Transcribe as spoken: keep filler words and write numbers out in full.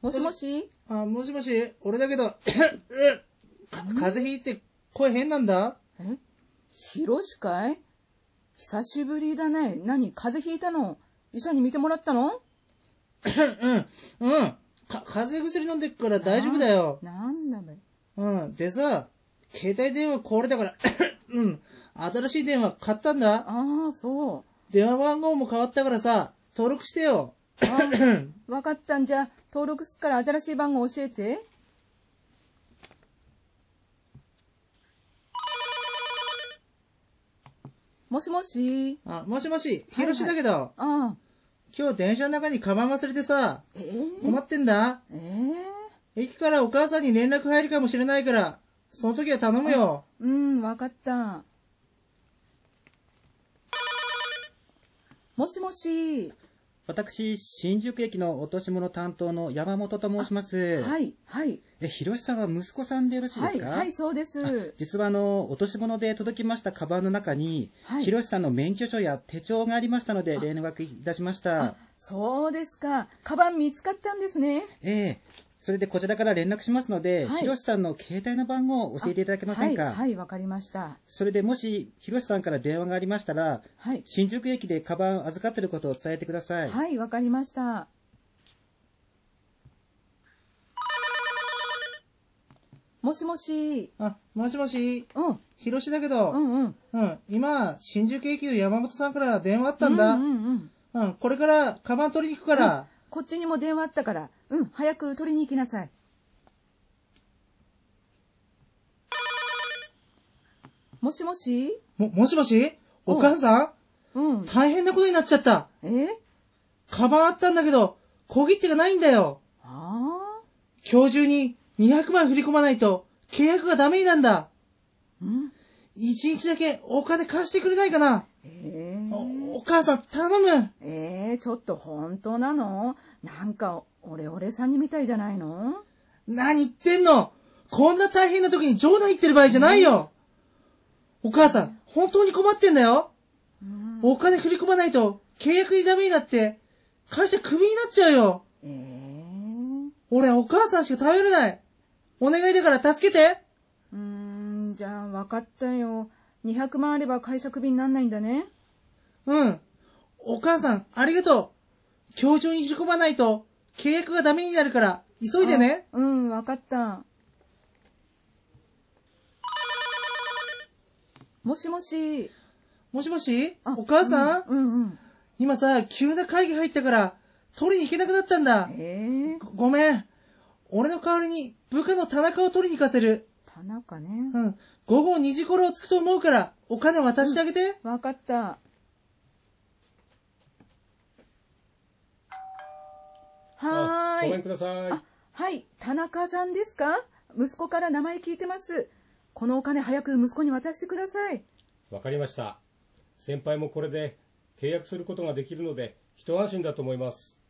もしもしあ、もしもし、俺だけど、風邪ひいて声変なんだ。 え、ひろしかい？久しぶりだね。何、風邪ひいたの？医者に見てもらったの？ うん、うん。か、風邪薬飲んでっから大丈夫だよ。 なんだべ。 うん。でさ、携帯電話壊れたから、うん。新しい電話買ったんだ。 ああ、そう。 電話番号も変わったからさ、登録してよ。 あ、わかったんじゃ、登録すっから新しい番号教えて。もしもし。 あ、もしもし、ひろしだけど、 はいはい、ああ。 今日電車の中にカバン忘れてさ、 えー、 困ってんだ。 えー、 駅からお母さんに連絡入るかもしれないから、その時は頼むよ。 うん、わかった。もしもし。 私、新宿駅の落とし物担当の山本と申します。 はい、はい。 え、ひろしさんは息子さんでよろしいですか？ はい、はい、そうです。 実はあの、落とし物で届きましたカバンの中に、はい、ひろしさんの免許証や手帳がありましたので、連絡いたしました。 そうですか。カバン見つかったんですね。 ええ。それでこちらから連絡しますので、はい、ひろしさんの携帯の番号を教えていただけませんか？ はい、はい、わかりました。 それでもし、ひろしさんから電話がありましたら、はい、新宿駅でカバン預かっていることを伝えてください。 はい、わかりました。もしもし。 あ、もしもし。 うん。 ひろしだけど、 うんうん。 うん、今、新宿駅の山本さんから電話あったんだ。 うんうんうん。 うん、これからカバン取りに行くから。うん、 こっちにも電話あったから、うん、早く取りに行きなさい。もしもしも、もしもしお母さん、うん、大変なことになっちゃった。 えカバンあったんだけど、小切手がないんだよ。 ああ。 今日中ににひゃくまん振り込まないと契約がダメになんだ。 ん一日だけお金貸してくれないかな。 えー、 お, お母さん頼む。 えー、ちょっと本当なの？なんかオレオレさんにみたいじゃないの？ 何言ってんの？こんな大変な時に冗談言ってる場合じゃないよ。お母さん、本当に困ってんだよ。お金振り込まないと契約にダメになって会社クビになっちゃうよ。 えー、 俺お母さんしか頼れない。お願いだから助けて。 うーん、じゃあ分かったよ。にひゃくまんあれば会社クビになんないんだね。 うん。お母さん、ありがとう。今日中に振り込まないと契約がダメになるから急いでね。 うん、分かった。もしもし。 もしもしお母さん、 うん、うんうん今さ、急な会議入ったから取りに行けなくなったんだ。 えー、 ご、ごめん。俺の代わりに部下の田中を取りに行かせる。 田中ね。 うん。午後にじ頃着くと思うからお金渡してあげて。 うん、分かった。はーい。 ごめんください。 あ、はい。田中さんですか？息子から名前聞いてます。このお金早く息子に渡してください。 わかりました。先輩もこれで契約することができるので一安心だと思います。